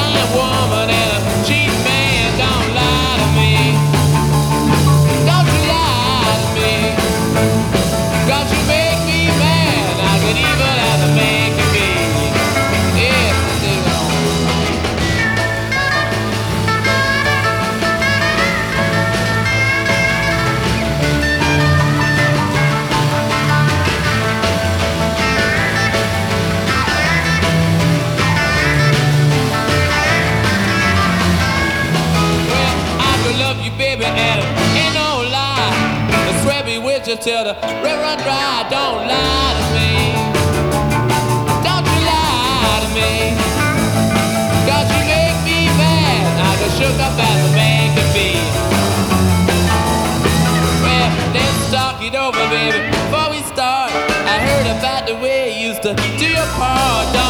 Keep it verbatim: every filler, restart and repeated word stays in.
lying woman and a cheap man. Don't lie to me. Don't you lie to me. Don't you make me mad. I get evil as a man can be. Yes, I do. Love you, baby, and it ain't no lie. I swear be with you till the river dry. Don't lie to me. Don't you lie to me. Cause you make me mad. I get shook up as a man can be. Well, let's talk it over, baby. Before we start, I heard about the way you used to do your part. Don't